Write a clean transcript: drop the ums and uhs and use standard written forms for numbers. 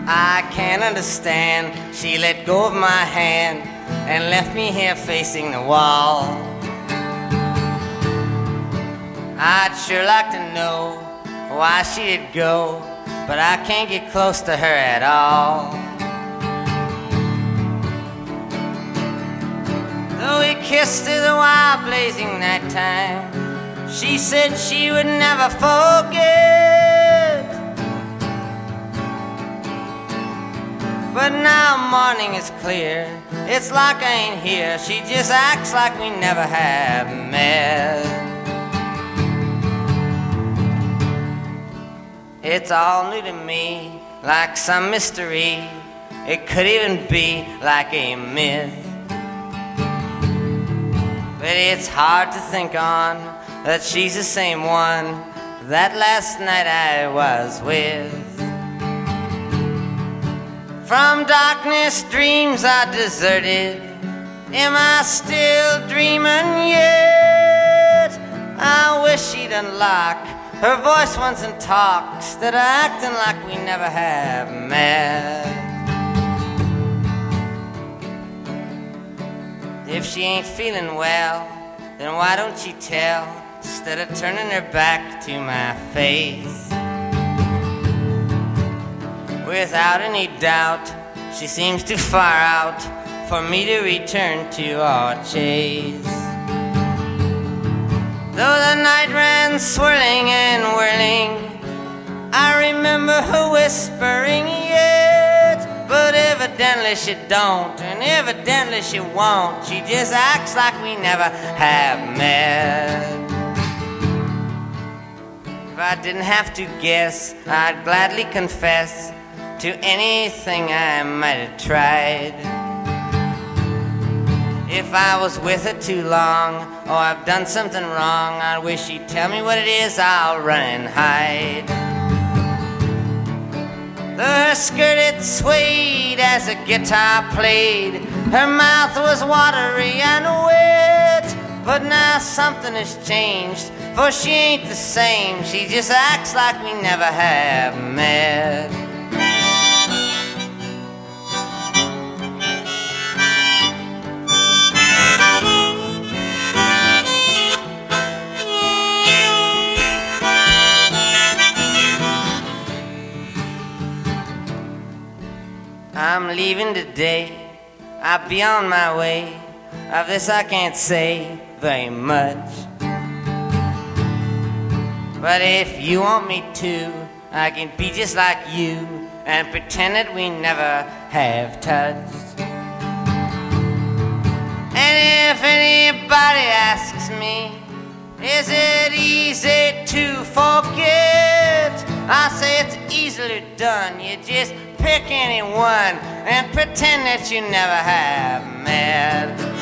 I can't understand. She let go of my hand and left me here facing the wall. I'd sure like to know why she did go, but I can't get close to her at all. Though we kissed through the wild blazing nighttime, she said she would never forget. But now morning is clear, it's like I ain't here. She just acts like we never have met. It's all new to me, like some mystery. It could even be like a myth. But it's hard to think on that she's the same one that last night I was with. From darkness dreams are deserted. Am I still dreaming yet? I wish she'd unlock her voice once and talk, instead of acting like we never have met. If she ain't feeling well, then why don't she tell, instead of turning her back to my face? Without any doubt, she seems too far out for me to return to our chase. Though the night ran swirling and whirling, I remember her whispering yet. But evidently she don't, and evidently she won't. She just acts like we never have met. If I didn't have to guess, I'd gladly confess to anything I might have tried. If I was with her too long, or I've done something wrong, I wish she'd tell me what it is, I'll run and hide. Her skirt, it swayed as the guitar played. Her mouth was watery and wet. But now something has changed, for she ain't the same. She just acts like we never have met. I'm leaving today, I'll be on my way. Of this I can't say very much, but if you want me to, I can be just like you and pretend that we never have touched. And if anybody asks me, is it easy to forget? I say it's easily done. You just pick anyone and pretend that you never have met.